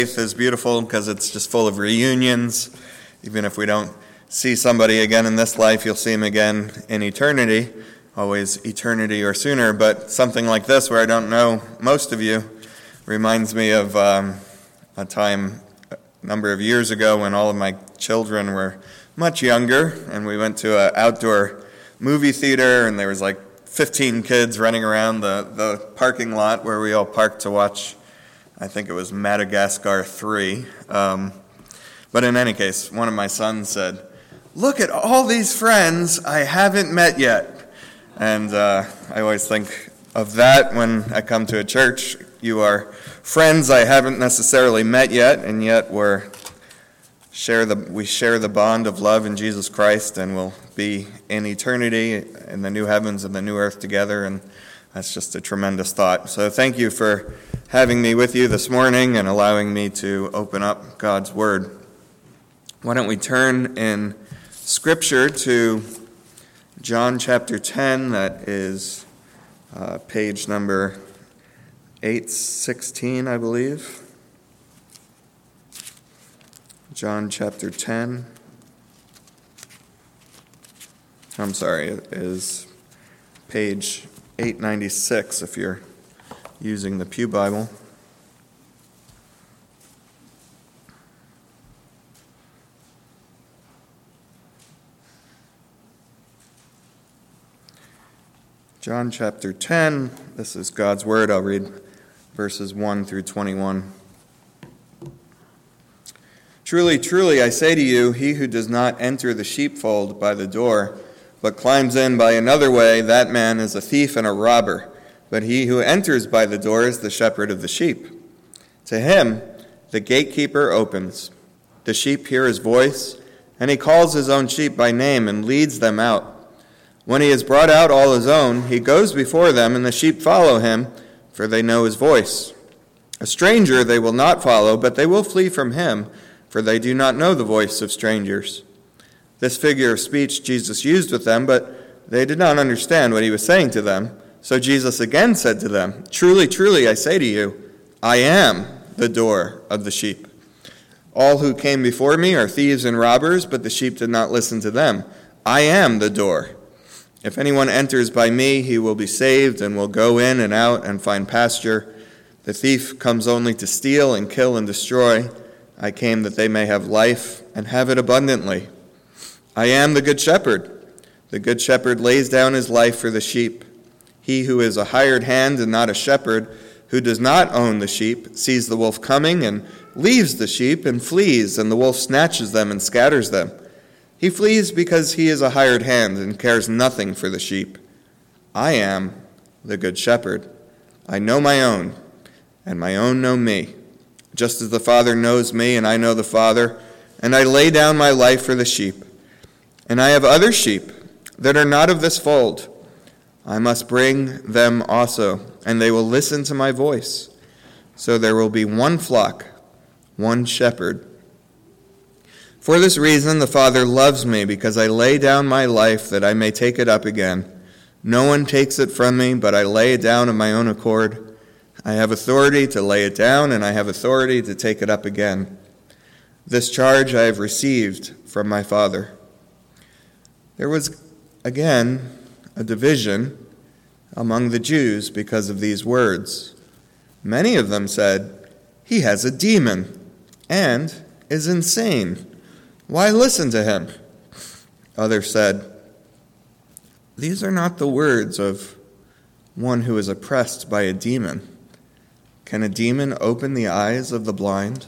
Faith is beautiful because it's just full of reunions. Even if we don't see somebody again in this life, you'll see them again in eternity, always eternity or sooner. But something like this, where I don't know most of you, reminds me of a time a number of years ago when all of my children were much younger, and we went to an outdoor movie theater, and there was like 15 kids running around the parking lot where we all parked to watch, I think it was Madagascar 3. But in any case, one of my sons said, "Look at all these friends I haven't met yet." And I always think of that when I come to a church. You are friends I haven't necessarily met yet, and yet we share the bond of love in Jesus Christ, and we'll be in eternity in the new heavens and the new earth together, and that's just a tremendous thought. So thank you for having me with you this morning and allowing me to open up God's Word. Why don't we turn in Scripture to John chapter 10, that is page number 816, I believe. John chapter 10. I'm sorry, it is page 896 if you're using the Pew Bible. John chapter 10, this is God's Word. I'll read verses 1 through 21. "Truly, truly, I say to you, he who does not enter the sheepfold by the door, but climbs in by another way, that man is a thief and a robber. But he who enters by the door is the shepherd of the sheep. To him the gatekeeper opens. The sheep hear his voice, and he calls his own sheep by name and leads them out. When he has brought out all his own, he goes before them, and the sheep follow him, for they know his voice. A stranger they will not follow, but they will flee from him, for they do not know the voice of strangers." This figure of speech Jesus used with them, but they did not understand what he was saying to them. So Jesus again said to them, "Truly, truly, I say to you, I am the door of the sheep. All who came before me are thieves and robbers, but the sheep did not listen to them. I am the door. If anyone enters by me, he will be saved and will go in and out and find pasture. The thief comes only to steal and kill and destroy. I came that they may have life and have it abundantly. I am the good shepherd. The good shepherd lays down his life for the sheep. He who is a hired hand and not a shepherd, who does not own the sheep, sees the wolf coming and leaves the sheep and flees, and the wolf snatches them and scatters them. He flees because he is a hired hand and cares nothing for the sheep. I am the good shepherd. I know my own, and my own know me. Just as the Father knows me, and I know the Father, and I lay down my life for the sheep. And I have other sheep that are not of this fold. I must bring them also, and they will listen to my voice. So there will be one flock, one shepherd. For this reason the Father loves me, because I lay down my life that I may take it up again. No one takes it from me, but I lay it down of my own accord. I have authority to lay it down, and I have authority to take it up again. This charge I have received from my Father." There was again a division among the Jews because of these words. Many of them said, "He has a demon and is insane. Why listen to him?" Others said, "These are not the words of one who is oppressed by a demon. Can a demon open the eyes of the blind?"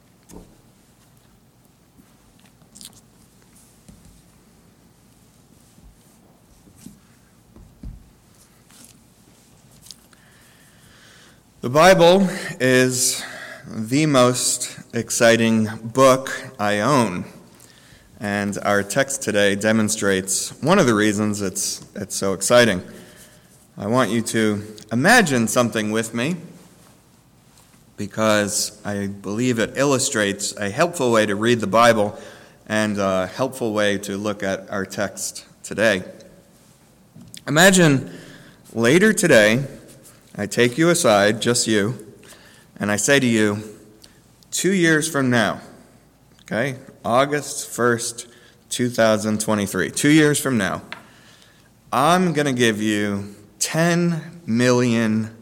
The Bible is the most exciting book I own, and our text today demonstrates one of the reasons it's so exciting. I want you to imagine something with me, because I believe it illustrates a helpful way to read the Bible and a helpful way to look at our text today. Imagine later today, I take you aside, just you, and I say to you, 2 years from now, okay, August 1st, 2023, 2 years from now, I'm going to give you $10 million.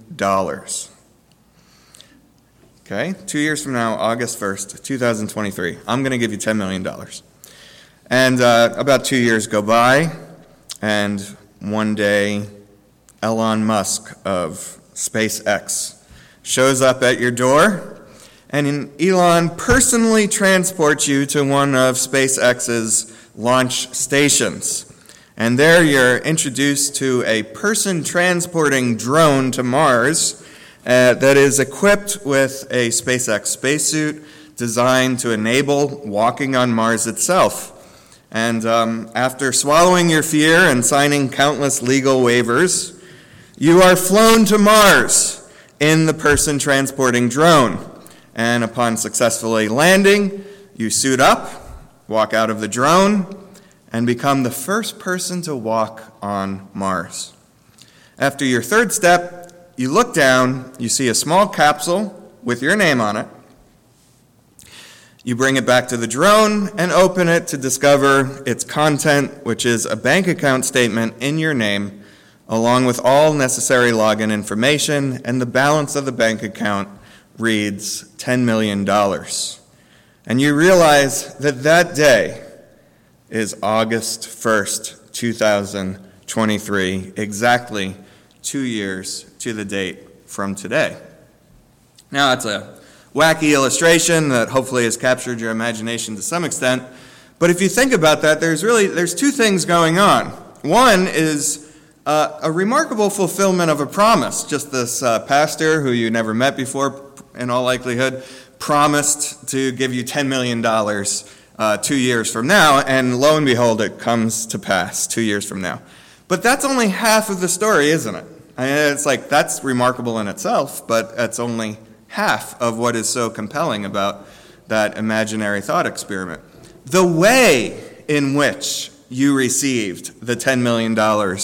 Okay, 2 years from now, August 1st, 2023, I'm going to give you $10 million. And about 2 years go by, and one day, Elon Musk of SpaceX shows up at your door, and Elon personally transports you to one of SpaceX's launch stations. And there you're introduced to a person-transporting drone to Mars that is equipped with a SpaceX spacesuit designed to enable walking on Mars itself. And after swallowing your fear and signing countless legal waivers, you are flown to Mars in the person-transporting drone. And upon successfully landing, you suit up, walk out of the drone, and become the first person to walk on Mars. After your third step, you look down, you see a small capsule with your name on it. You bring it back to the drone and open it to discover its content, which is a bank account statement in your name, along with all necessary login information, and the balance of the bank account reads $10 million. And you realize that that day is August 1st, 2023, exactly 2 years to the date from today. Now, it's a wacky illustration that hopefully has captured your imagination to some extent, but if you think about that, there's two things going on. One is a remarkable fulfillment of a promise. Just this pastor who you never met before, in all likelihood, promised to give you $10 million 2 years from now, and lo and behold, it comes to pass 2 years from now. But that's only half of the story, isn't it? I mean, it's like, that's remarkable in itself, but that's only half of what is so compelling about that imaginary thought experiment. The way in which you received the $10 million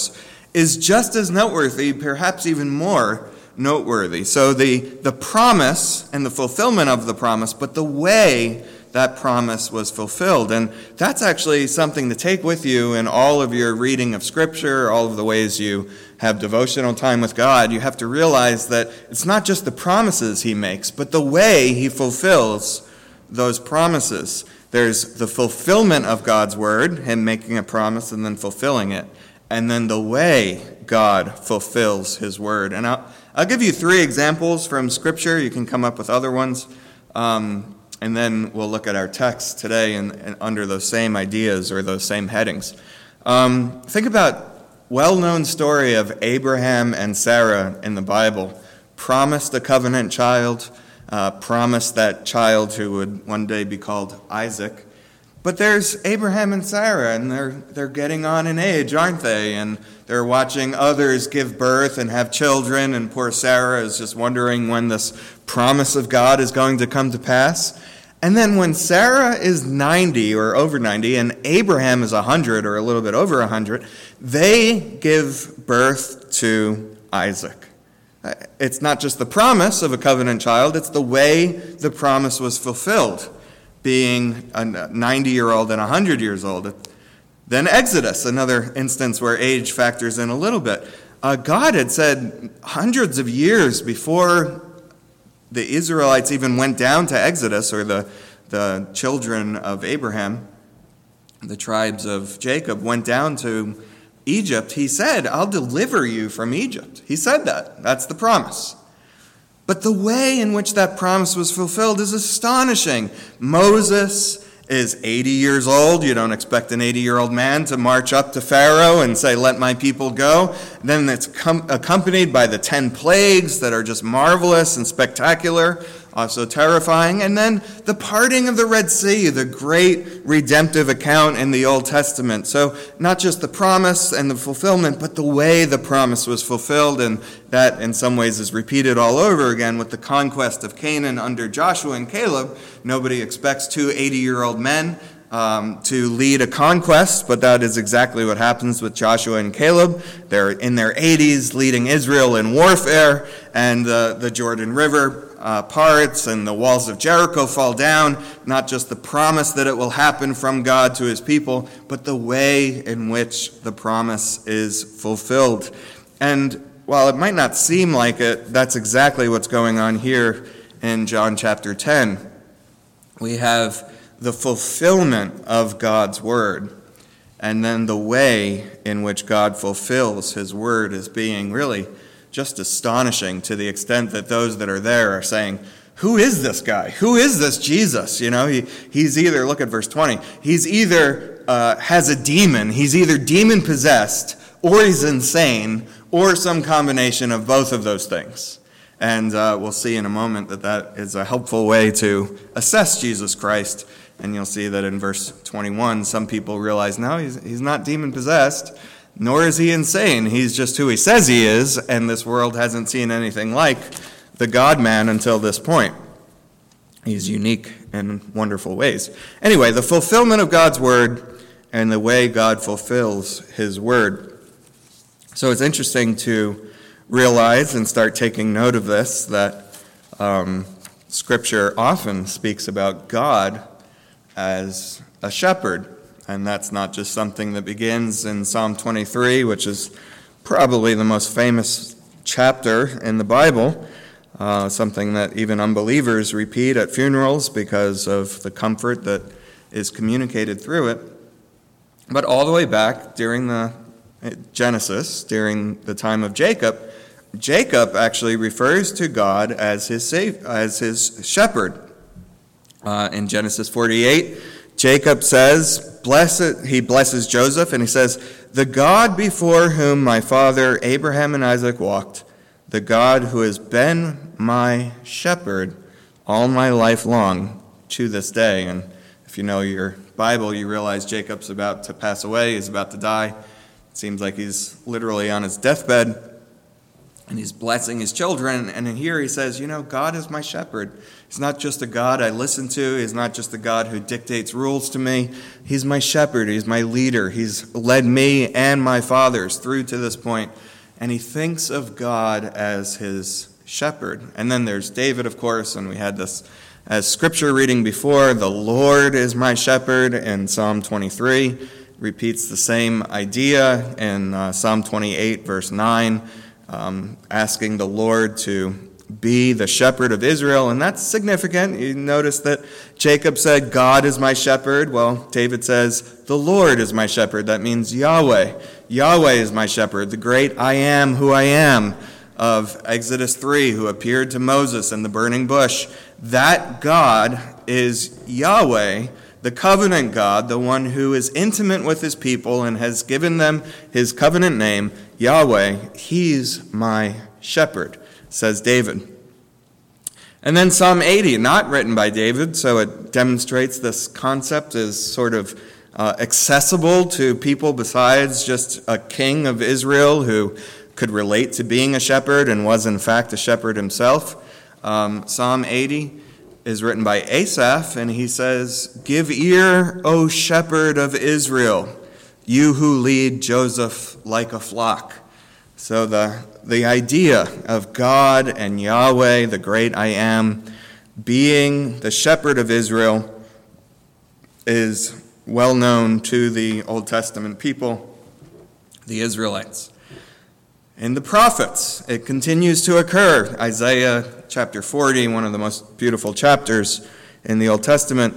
is just as noteworthy, perhaps even more noteworthy. So the promise and the fulfillment of the promise, but the way that promise was fulfilled. And that's actually something to take with you in all of your reading of Scripture, all of the ways you have devotional time with God. You have to realize that it's not just the promises he makes, but the way he fulfills those promises. There's the fulfillment of God's word, him making a promise and then fulfilling it, and then the way God fulfills his word. And I'll give you 3 examples from Scripture. You can come up with other ones. And then we'll look at our text today and under those same ideas or those same headings. Think about well-known story of Abraham and Sarah in the Bible. Promised a covenant child, promised that child who would one day be called Isaac. But there's Abraham and Sarah, and they're getting on in age, aren't they? And they're watching others give birth and have children, and poor Sarah is just wondering when this promise of God is going to come to pass. And then when Sarah is 90 or over 90, and Abraham is 100 or a little bit over 100, they give birth to Isaac. It's not just the promise of a covenant child, it's the way the promise was fulfilled, being a 90-year-old and 100 years old. Then Exodus, another instance where age factors in a little bit. God had said hundreds of years before the Israelites even went down to Exodus, or the children of Abraham, the tribes of Jacob, went down to Egypt, he said, I'll deliver you from Egypt. He said that. That's the promise. But the way in which that promise was fulfilled is astonishing. Moses is 80 years old. You don't expect an 80-year-old man to march up to Pharaoh and say, let my people go. Then it's accompanied by the 10 plagues that are just marvelous and spectacular, also terrifying. And then the parting of the Red Sea, the great redemptive account in the Old Testament. So not just the promise and the fulfillment, but the way the promise was fulfilled. And that in some ways is repeated all over again with the conquest of Canaan under Joshua and Caleb. Nobody expects 2 80-year-old men to lead a conquest, but that is exactly what happens with Joshua and Caleb. They're in their 80s leading Israel in warfare, and the Jordan River parts and the walls of Jericho fall down. Not just the promise that it will happen from God to his people, but the way in which the promise is fulfilled. And while it might not seem like it, that's exactly what's going on here in John chapter 10. We have the fulfillment of God's word, and then the way in which God fulfills his word is being really just astonishing, to the extent that those that are there are saying, who is this guy? Who is this Jesus? You know, he's either, look at verse 20, he's either has a demon, he's either demon possessed, or he's insane, or some combination of both of those things. And we'll see in a moment that that is a helpful way to assess Jesus Christ. And you'll see that in verse 21, some people realize, no, he's not demon-possessed, nor is he insane. He's just who he says he is, and this world hasn't seen anything like the God-man until this point. He's unique in wonderful ways. Anyway, the fulfillment of God's word and the way God fulfills his word. So it's interesting to realize and start taking note of this, that Scripture often speaks about God as a shepherd. And that's not just something that begins in Psalm 23, which is probably the most famous chapter in the Bible, something that even unbelievers repeat at funerals because of the comfort that is communicated through it. But all the way back during the Genesis, during the time of Jacob, Jacob actually refers to God as his shepherd. In Genesis 48, Jacob says, he blesses Joseph, and he says, the God before whom my father Abraham and Isaac walked, the God who has been my shepherd all my life long to this day. And if you know your Bible, you realize Jacob's about to pass away, he's about to die. It seems like he's literally on his deathbed, and he's blessing his children. And here he says, God is my shepherd. He's not just a God I listen to. He's not just a God who dictates rules to me. He's my shepherd. He's my leader. He's led me and my fathers through to this point. And he thinks of God as his shepherd. And then there's David, of course, and we had this as scripture reading before. The Lord is my shepherd in Psalm 23. Repeats the same idea in Psalm 28, verse 9. Asking the Lord to be the shepherd of Israel, and that's significant. You notice that Jacob said, God is my shepherd. Well, David says, the Lord is my shepherd. That means Yahweh. Yahweh is my shepherd, the great I am who I am of Exodus 3, who appeared to Moses in the burning bush. That God is Yahweh, the covenant God, the one who is intimate with his people and has given them his covenant name, Yahweh. He's my shepherd, says David. And then Psalm 80, not written by David, so it demonstrates this concept is sort of accessible to people besides just a king of Israel who could relate to being a shepherd and was in fact a shepherd himself. Psalm 80 is written by Asaph, and he says, give ear, O shepherd of Israel, you who lead Joseph like a flock. So the idea of God and Yahweh, the great I am, being the shepherd of Israel is well known to the Old Testament people, the Israelites. In the prophets, it continues to occur. Isaiah chapter 40, one of the most beautiful chapters in the Old Testament,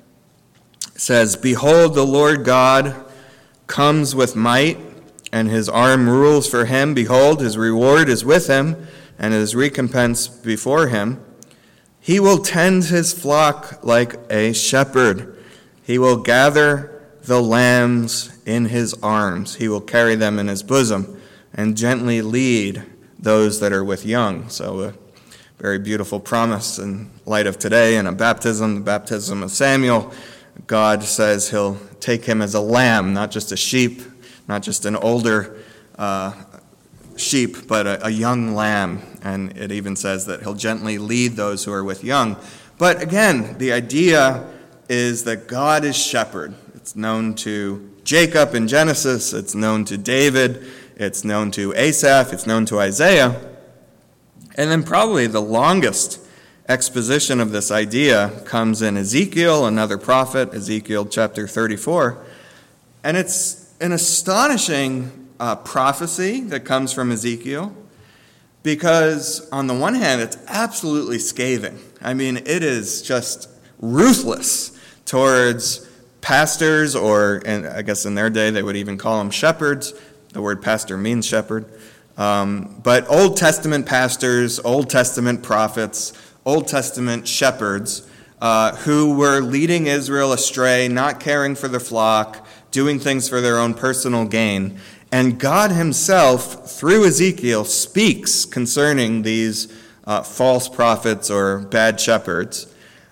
says, behold, the Lord God comes with might, and his arm rules for him. Behold, his reward is with him, and his recompense before him. He will tend his flock like a shepherd. He will gather the lambs in his arms. He will carry them in his bosom, and gently lead those that are with young. So a very beautiful promise in light of today and a baptism, the baptism of Samuel. God says he'll take him as a lamb, not just a sheep, not just an older sheep, but a young lamb. And it even says that he'll gently lead those who are with young. But again, the idea is that God is shepherd. It's known to Jacob in Genesis. It's known to David. It's known to Asaph. It's known to Isaiah. And then probably the longest exposition of this idea comes in Ezekiel, another prophet, Ezekiel chapter 34. And it's an astonishing prophecy that comes from Ezekiel because, on the one hand, it's absolutely scathing. I mean, it is just ruthless towards pastors, and I guess in their day they would even call them shepherds. The word pastor means shepherd. But Old Testament pastors, Old Testament prophets, Old Testament shepherds who were leading Israel astray, not caring for the flock, doing things for their own personal gain. And God himself, through Ezekiel, speaks concerning these false prophets or bad shepherds.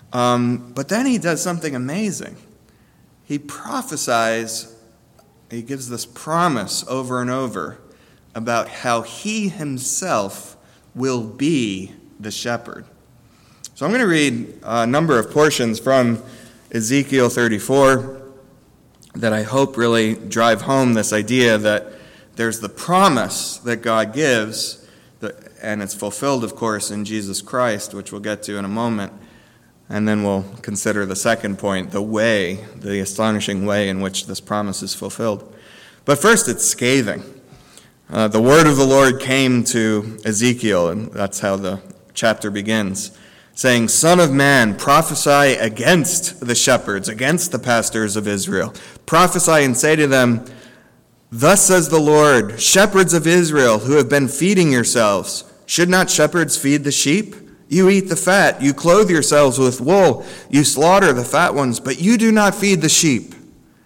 But then he does something amazing. He prophesies, he gives this promise over and over about how he himself will be the shepherd. So I'm going to read a number of portions from Ezekiel 34 that I hope really drive home this idea that there's the promise that God gives, and it's fulfilled, of course, in Jesus Christ, which we'll get to in a moment. And then we'll consider the second point, the astonishing way in which this promise is fulfilled. But first, it's scathing. The word of the Lord came to Ezekiel, and that's how the chapter begins, saying, "Son of man, prophesy against the shepherds, against the pastors of Israel. Prophesy and say to them, Thus says the Lord, shepherds of Israel who have been feeding yourselves, should not shepherds feed the sheep? You eat the fat, you clothe yourselves with wool, you slaughter the fat ones, but you do not feed the sheep.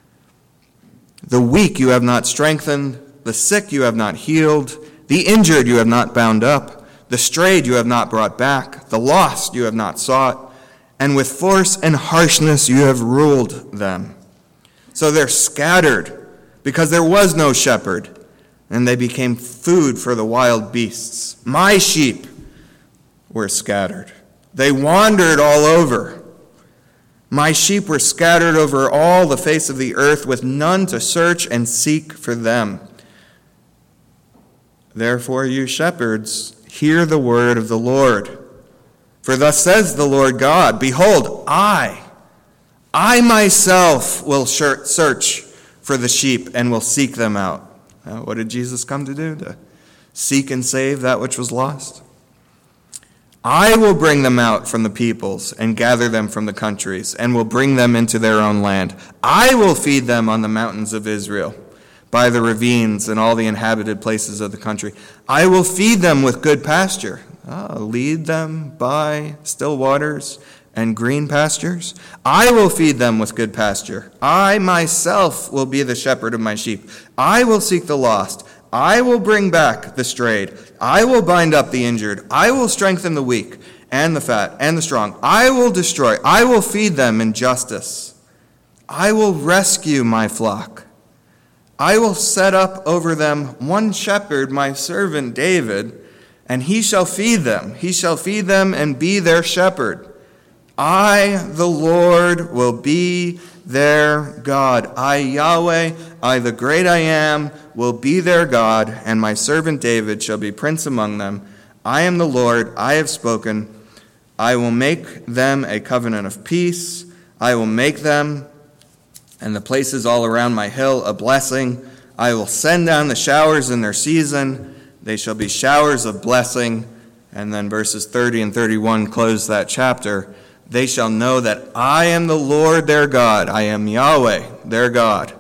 The weak you have not strengthened, the sick you have not healed, the injured you have not bound up, the strayed you have not brought back, the lost you have not sought, and with force and harshness you have ruled them. So they're scattered, because there was no shepherd, and they became food for the wild beasts. My sheep were scattered. They wandered all over. My sheep were scattered over all the face of the earth, with none to search and seek for them. Therefore, you shepherds, hear the word of the Lord. For thus says the Lord God, Behold, I myself will search for the sheep and will seek them out. What did Jesus come to do? To seek and save that which was lost? I will bring them out from the peoples and gather them from the countries and will bring them into their own land. I will feed them on the mountains of Israel, by the ravines and all the inhabited places of the country. I will feed them with good pasture. Lead them by still waters and green pastures. I will feed them with good pasture. I myself will be the shepherd of my sheep. I will seek the lost. I will bring back the strayed. I will bind up the injured. I will strengthen the weak and the fat and the strong. I will destroy. I will feed them in justice. I will rescue my flock. I will set up over them one shepherd, my servant David, and he shall feed them. He shall feed them and be their shepherd. I, the Lord, will be their God. I, Yahweh, I, the great I am, will be their God, and my servant David shall be prince among them. I am the Lord, I have spoken. I will make them a covenant of peace. I will make them and the places all around my hill a blessing. I will send down the showers in their season. They shall be showers of blessing. And then verses 30 and 31 close that chapter. They shall know that I am the Lord their God. I am Yahweh their God.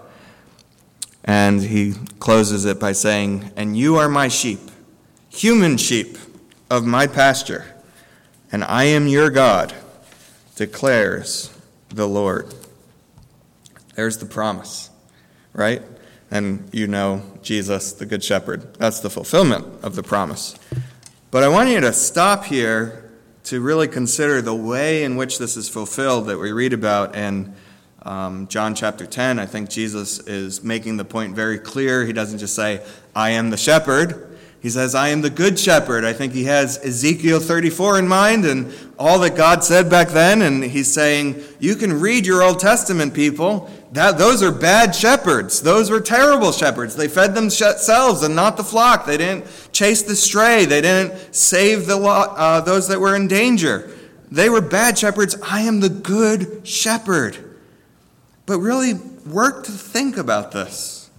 And he closes it by saying, and you are my sheep, human sheep of my pasture, and I am your God, declares the Lord. There's the promise, right? And you know Jesus, the Good Shepherd. That's the fulfillment of the promise. But I want you to stop here to really consider the way in which this is fulfilled that we read about in John chapter 10. I think Jesus is making the point very clear. He doesn't just say, I am the shepherd. He says, I am the good shepherd. I think he has Ezekiel 34 in mind and all that God said back then. And he's saying, you can read your Old Testament, people. Those are bad shepherds. Those were terrible shepherds. They fed themselves and not the flock. They didn't chase the stray. They didn't save those that were in danger. They were bad shepherds. I am the good shepherd. But really work to think about this.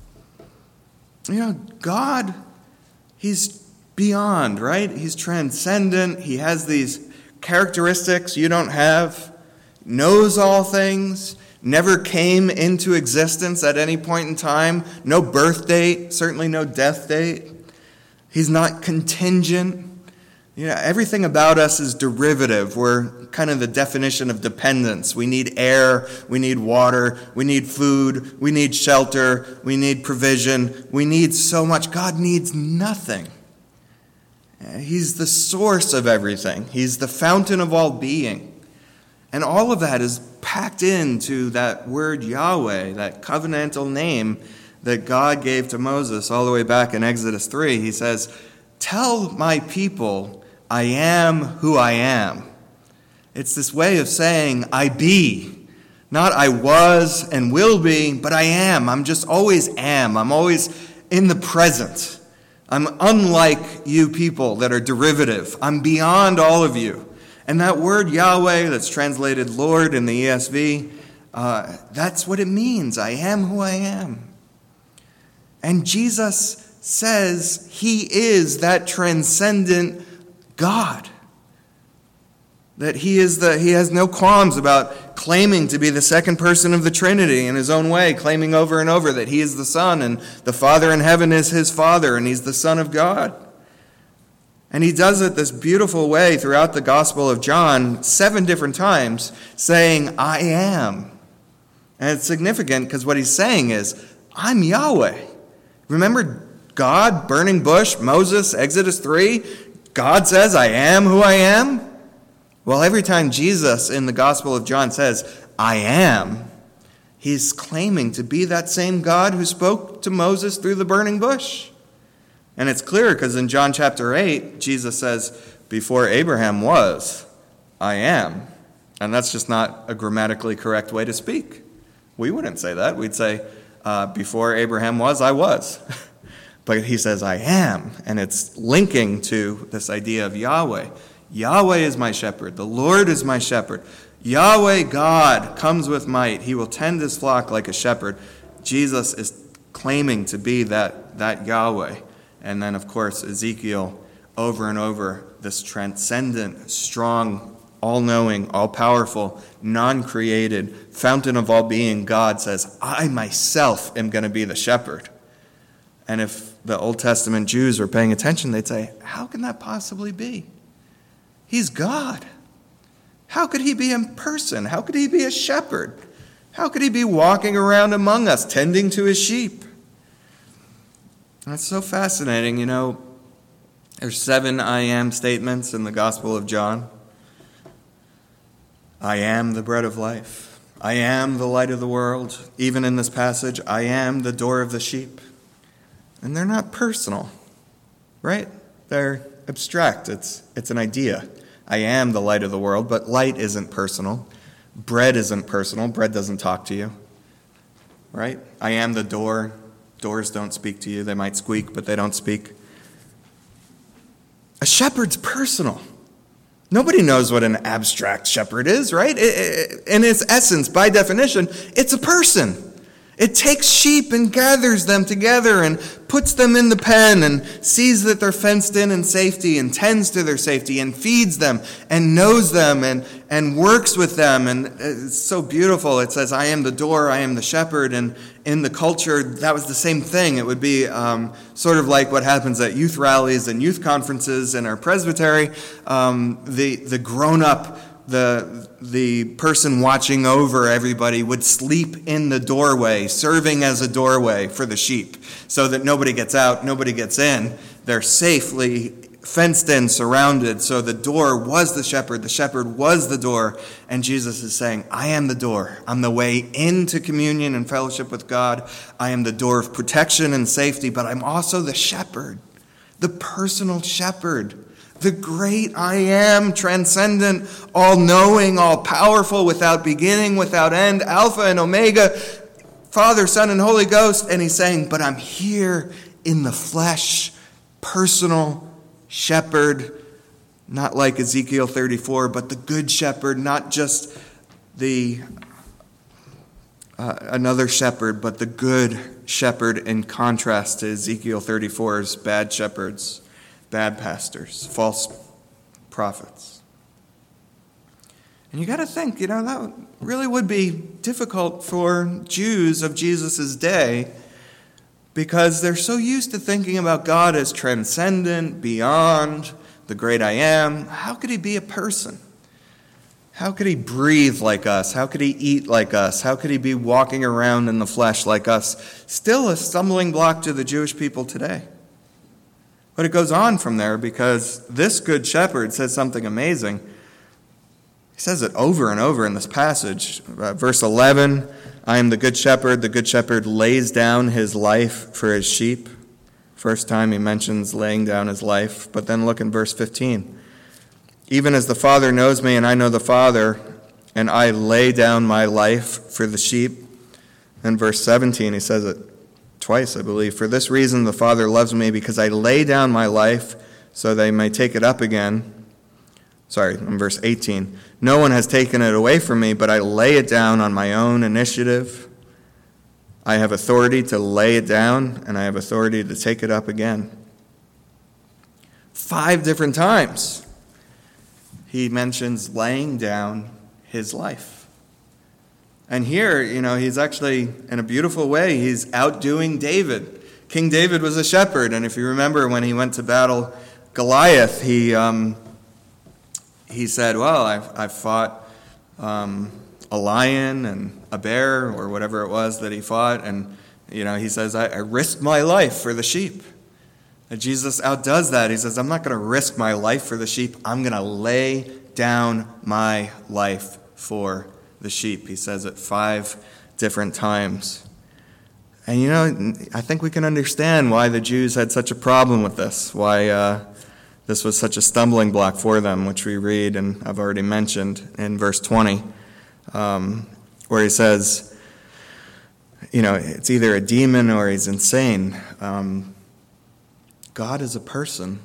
God, he's beyond, right? He's transcendent. He has these characteristics you don't have. Knows all things. Never came into existence at any point in time. No birth date, certainly no death date. He's not contingent. Everything about us is derivative. We're kind of the definition of dependence. We need air, we need water, we need food, we need shelter, we need provision. We need so much. God needs nothing. He's the source of everything. He's the fountain of all being. And all of that is packed into that word Yahweh, that covenantal name that God gave to Moses all the way back in Exodus 3. He says, tell my people, I am who I am. It's this way of saying, I be. Not I was and will be, but I am. I'm just always am. I'm always in the present. I'm unlike you people that are derivative. I'm beyond all of you. And that word Yahweh that's translated Lord in the ESV, that's what it means. I am who I am. And Jesus says he is that transcendent God. That he has no qualms about claiming to be the second person of the Trinity in his own way, claiming over and over that he is the Son and the Father in heaven is his Father and he's the Son of God. And he does it this beautiful way throughout the Gospel of John 7 different times, saying, I am. And it's significant because what he's saying is, I'm Yahweh. Remember God, burning bush, Moses, Exodus 3? God says, I am who I am. Well, every time Jesus in the Gospel of John says, I am, he's claiming to be that same God who spoke to Moses through the burning bush. And it's clear because in John chapter 8, Jesus says, before Abraham was, I am. And that's just not a grammatically correct way to speak. We wouldn't say that. We'd say, before Abraham was, I was. But he says, I am. And it's linking to this idea of Yahweh. Yahweh is my shepherd. The Lord is my shepherd. Yahweh God comes with might. He will tend his flock like a shepherd. Jesus is claiming to be that Yahweh. And then, of course, Ezekiel, over and over, this transcendent, strong, all-knowing, all-powerful, non-created, fountain of all being God says, I myself am going to be the shepherd. And if the Old Testament Jews were paying attention, they'd say, how can that possibly be? He's God. How could he be in person? How could he be a shepherd? How could he be walking around among us, tending to his sheep? That's so fascinating. There's 7 I am statements in the Gospel of John. I am the bread of life. I am the light of the world. Even in this passage, I am the door of the sheep. And they're not personal, right? They're abstract. It's an idea. I am the light of the world, but light isn't personal. Bread isn't personal. Bread doesn't talk to you, right? I am the door. Doors don't speak to you. They might squeak, but they don't speak. A shepherd's personal. Nobody knows what an abstract shepherd is, right? In its essence, by definition, it's a person. It takes sheep and gathers them together and puts them in the pen and sees that they're fenced in safety and tends to their safety and feeds them and knows them and works with them. And it's so beautiful. It says, I am the door, I am the shepherd. And in the culture, that was the same thing. It would be sort of like what happens at youth rallies and youth conferences in our presbytery. The grown-up, the person watching over everybody would sleep in the doorway, serving as a doorway for the sheep, so that nobody gets out, nobody gets in. They're safely fenced in, surrounded. So the door was the shepherd was the door. And Jesus is saying, I am the door. I'm the way into communion and fellowship with God. I am the door of protection and safety, but I'm also the shepherd. the personal shepherd, the great I am, transcendent, all-knowing, all-powerful, without beginning, without end, Alpha and Omega, Father, Son, and Holy Ghost. And he's saying, but I'm here in the flesh, personal shepherd, not like Ezekiel 34, but the good shepherd, not just the another shepherd, but the good shepherd, in contrast to Ezekiel 34's bad shepherds, bad pastors, false prophets. And you got to think, that really would be difficult for Jews of Jesus' day, because they're so used to thinking about God as transcendent, beyond, the great I am. How could he be a person? How could he breathe like us? How could he eat like us? How could he be walking around in the flesh like us? Still a stumbling block to the Jewish people today. But it goes on from there, because this good shepherd says something amazing. He says it over and over in this passage. Verse 11, I am the good shepherd lays down his life for his sheep. First time he mentions laying down his life. But then look in verse 15. Even as the Father knows me and I know the Father, and I lay down my life for the sheep. And verse 17, he says it twice, I believe. For this reason the Father loves me, because I lay down my life so they may take it up again. Sorry, in verse 18. No one has taken it away from me, but I lay it down on my own initiative. I have authority to lay it down, and I have authority to take it up again. 5 different times he mentions laying down his life. And here, he's actually, in a beautiful way, he's outdoing David. King David was a shepherd, and if you remember when he went to battle Goliath, he said, well, I've fought a lion and a bear, or whatever it was that he fought, and he says, I risked my life for the sheep. And Jesus outdoes that. He says, I'm not going to risk my life for the sheep. I'm going to lay down my life for the sheep. He says it 5 different times. And I think we can understand why the Jews had such a problem with this, why this was such a stumbling block for them, which we read, and I've already mentioned, in verse 20, where he says, it's either a demon or he's insane. God is a person.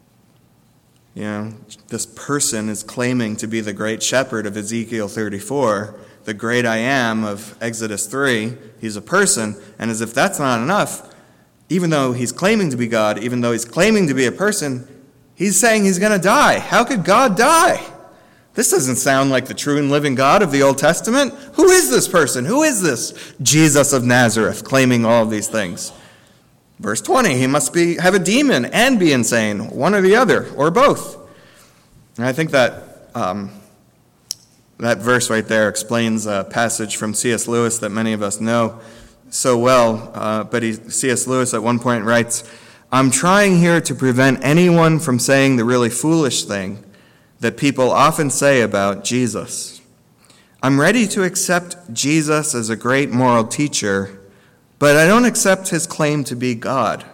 This person is claiming to be the great shepherd of Ezekiel 34, the great I am of Exodus 3. He's a person, and as if that's not enough, even though he's claiming to be God, even though he's claiming to be a person, he's saying he's going to die. How could God die? This doesn't sound like the true and living God of the Old Testament. Who is this person? Who is this Jesus of Nazareth claiming all of these things? Verse 20, he must have a demon and be insane, one or the other, or both. And I think that that verse right there explains a passage from C.S. Lewis that many of us know so well. But C.S. Lewis at one point writes, I'm trying here to prevent anyone from saying the really foolish thing that people often say about Jesus. I'm ready to accept Jesus as a great moral teacher, but I don't accept his claim to be God.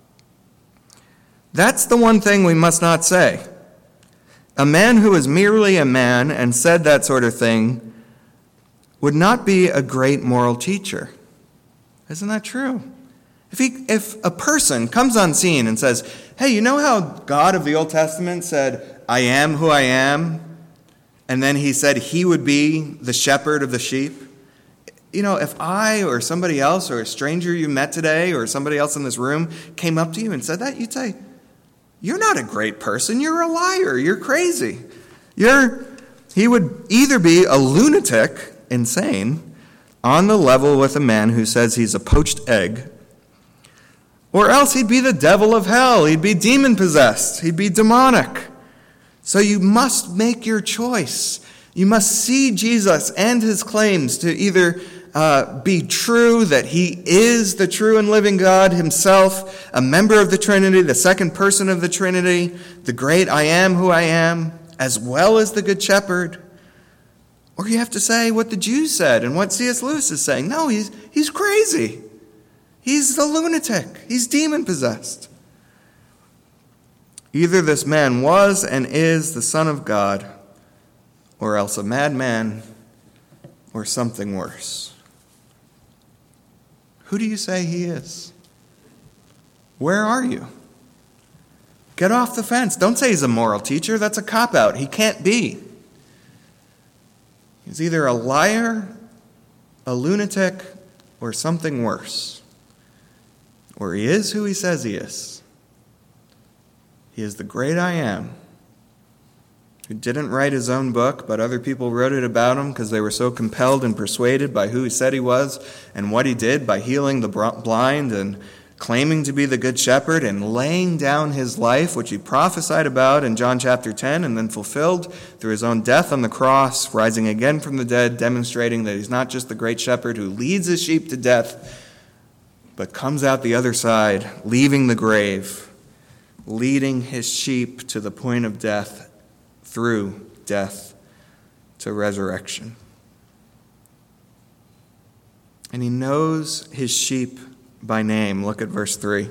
That's the one thing we must not say. A man who is merely a man and said that sort of thing would not be a great moral teacher. Isn't that true? If a person comes on scene and says, hey, you know how God of the Old Testament said, I am who I am, and then he said he would be the shepherd of the sheep? If I or somebody else or a stranger you met today or somebody else in this room came up to you and said that, you'd say, you're not a great person. You're a liar. You're crazy. He would either be a lunatic, insane, on the level with a man who says he's a poached egg, or else he'd be the devil of hell. He'd be demon-possessed. He'd be demonic. So you must make your choice. You must see Jesus and his claims to either be true, that he is the true and living God himself, a member of the Trinity, the second person of the Trinity, the great I am who I am, as well as the good shepherd. Or you have to say what the Jews said and what C.S. Lewis is saying. No, he's crazy. He's a lunatic. He's demon-possessed. Either this man was and is the Son of God, or else a madman, or something worse. Who do you say he is? Where are you? Get off the fence. Don't say he's a moral teacher. That's a cop-out. He can't be. He's either a liar, a lunatic, or something worse. Or he is who he says he is. He is the great I Am, who didn't write his own book, but other people wrote it about him because they were so compelled and persuaded by who he said he was and what he did by healing the blind and claiming to be the good shepherd and laying down his life, which he prophesied about in John chapter 10 and then fulfilled through his own death on the cross, rising again from the dead, demonstrating that he's not just the great shepherd who leads his sheep to death, but comes out the other side, leaving the grave, leading his sheep to the point of death, through death to resurrection. And he knows his sheep by name. Look at verse 3.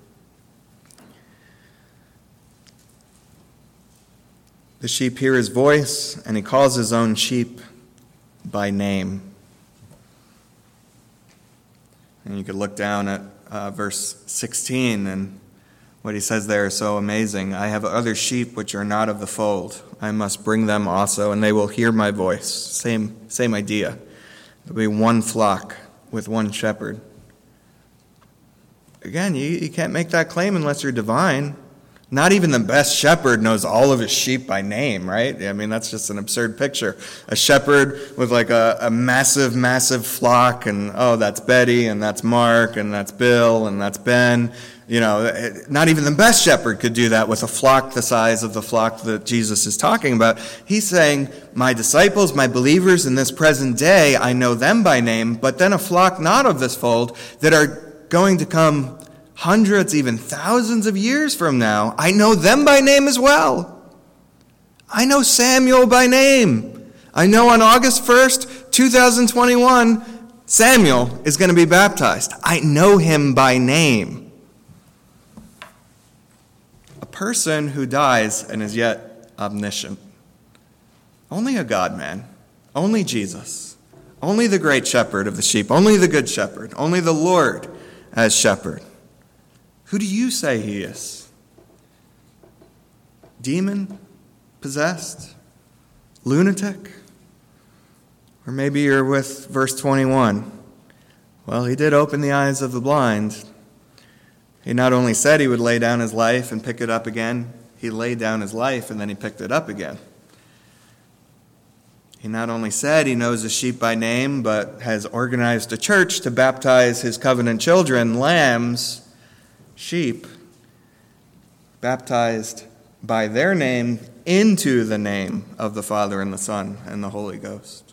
The sheep hear his voice, and he calls his own sheep by name. And you could look down at verse 16, and what he says there is so amazing. I have other sheep which are not of the fold. I must bring them also, and they will hear my voice. Same idea. There'll be one flock with one shepherd. Again, you can't make that claim unless you're divine. Not even the best shepherd knows all of his sheep by name, right? I mean, that's just an absurd picture. A shepherd with like a massive flock, and that's Betty, and that's Mark, and that's Bill, and that's Ben. Not even the best shepherd could do that with a flock the size of the flock that Jesus is talking about. He's saying, my disciples, my believers in this present day, I know them by name, but then a flock not of this fold that are going to come hundreds, even thousands of years from now, I know them by name as well. I know Samuel by name. I know on August 1st, 2021, Samuel is going to be baptized. I know him by name. A person who dies and is yet omniscient. Only a God-man. Only Jesus. Only the great shepherd of the sheep. Only the good shepherd. Only the Lord as shepherd. Who do you say he is? Demon? Possessed? Lunatic? Or maybe you're with verse 21. Well, he did open the eyes of the blind. He not only said he would lay down his life and pick it up again, he laid down his life and then he picked it up again. He not only said he knows his sheep by name, but has organized a church to baptize his covenant children, lambs, sheep, baptized by their name into the name of the Father and the Son and the Holy Ghost.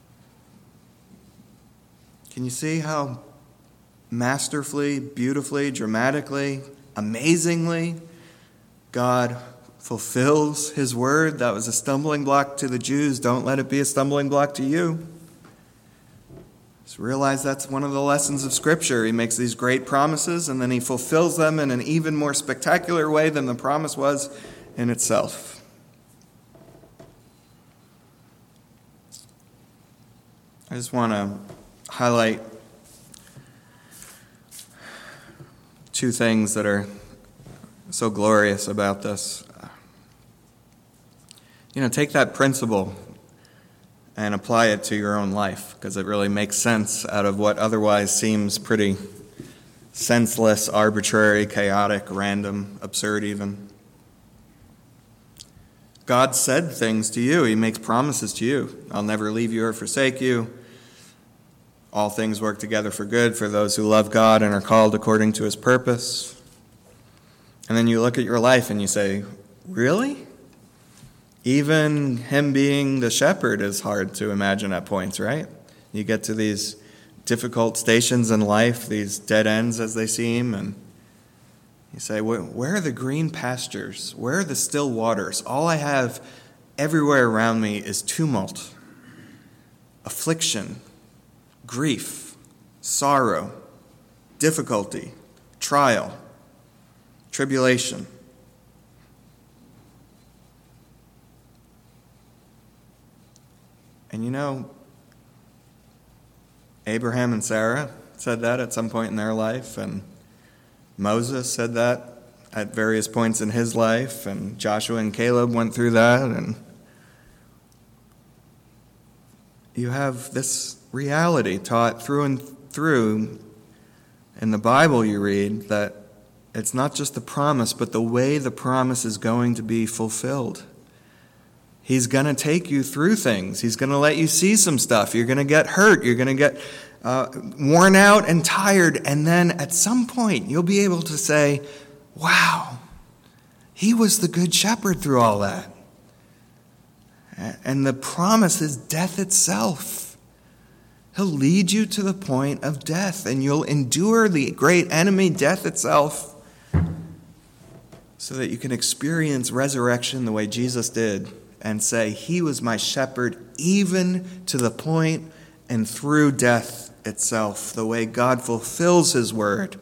Can you see how masterfully, beautifully, dramatically, amazingly God fulfills his word? That was a stumbling block to the Jews. Don't let it be a stumbling block to you. Just realize that's one of the lessons of Scripture. He makes these great promises, and then he fulfills them in an even more spectacular way than the promise was in itself. I just want to highlight two things that are so glorious about this. Take that principle and apply it to your own life, because it really makes sense out of what otherwise seems pretty senseless, arbitrary, chaotic, random, absurd even. God said things to you. He makes promises to you. I'll never leave you or forsake you. All things work together for good for those who love God and are called according to his purpose. And then you look at your life and you say, really? Even him being the shepherd is hard to imagine at points, right? You get to these difficult stations in life, these dead ends as they seem, and you say, where are the green pastures? Where are the still waters? All I have everywhere around me is tumult, affliction, grief, sorrow, difficulty, trial, tribulation, And Abraham and Sarah said that at some point in their life, and Moses said that at various points in his life, and Joshua and Caleb went through that, and you have this reality taught through and through in the Bible you read, that it's not just the promise, but the way the promise is going to be fulfilled. He's going to take you through things. He's going to let you see some stuff. You're going to get hurt. You're going to get worn out and tired. And then at some point, you'll be able to say, wow, he was the good shepherd through all that. And the promise is death itself. He'll lead you to the point of death, and you'll endure the great enemy, death itself, so that you can experience resurrection the way Jesus did and say, he was my shepherd even to the point and through death itself. The way God fulfills his word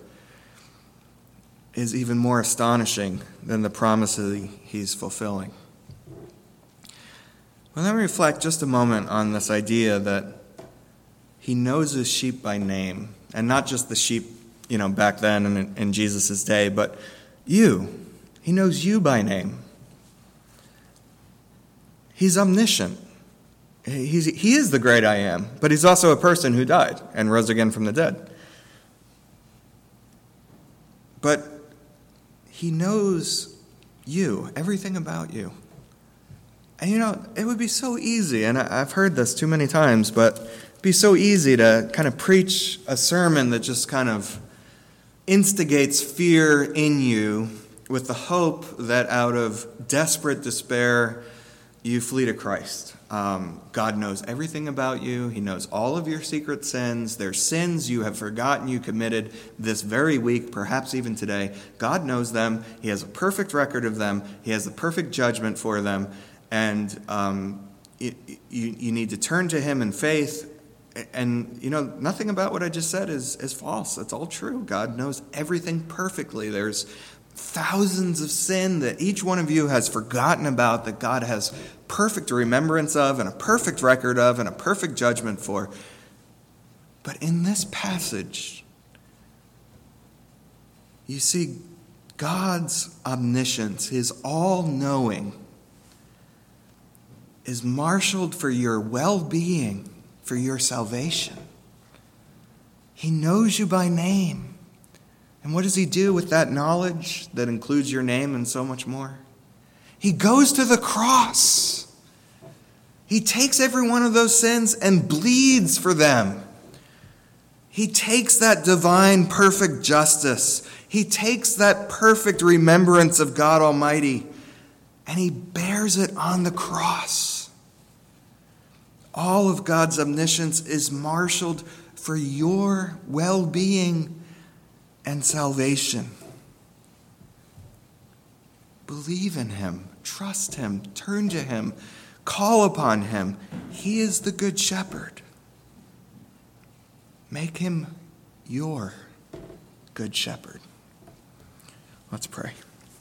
is even more astonishing than the promises he's fulfilling. Well, let me reflect just a moment on this idea that he knows his sheep by name, and not just the sheep, back then and in Jesus' day, but you. He knows you by name. He's omniscient. He is the great I am, but he's also a person who died and rose again from the dead. But he knows you, everything about you. And it would be so easy, and I've heard this too many times, but it'd be so easy to kind of preach a sermon that just kind of instigates fear in you with the hope that out of desperate despair, you flee to Christ. God knows everything about you. He knows all of your secret sins. There's sins you have forgotten you committed this very week, perhaps even today. God knows them. He has a perfect record of them. He has the perfect judgment for them. And you need to turn to him in faith. And, nothing about what I just said is false. It's all true. God knows everything perfectly. There's thousands of sin that each one of you has forgotten about, that God has perfect remembrance of and a perfect record of and a perfect judgment for. But in this passage, you see God's omniscience, his all-knowing, is marshaled for your well-being, for your salvation. He knows you by name. And what does he do with that knowledge that includes your name and so much more? He goes to the cross. He takes every one of those sins and bleeds for them. He takes that divine perfect justice. He takes that perfect remembrance of God Almighty, and he bears it on the cross. All of God's omniscience is marshaled for your well-being and salvation. Believe in him, trust him, turn to him, call upon him. He is the good shepherd. Make him your good shepherd. Let's pray.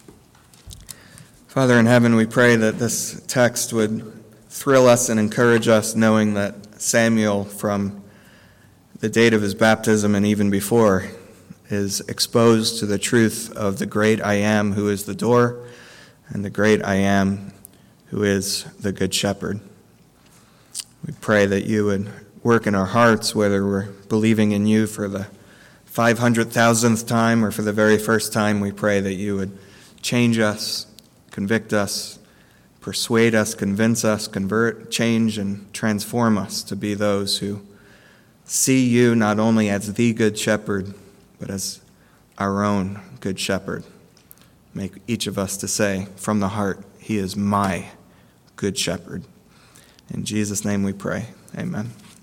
Father in heaven, we pray that this text would thrill us and encourage us, knowing that Samuel, from the date of his baptism and even before, is exposed to the truth of the great I am, who is the door, and the great I am, who is the good shepherd. We pray that you would work in our hearts, whether we're believing in you for the 500,000th time or for the very first time. We pray that you would change us, convict us, persuade us, convince us, convert, change, and transform us to be those who see you not only as the good shepherd, but as our own good shepherd. Make each of us to say from the heart, he is my good shepherd. In Jesus' name we pray. Amen.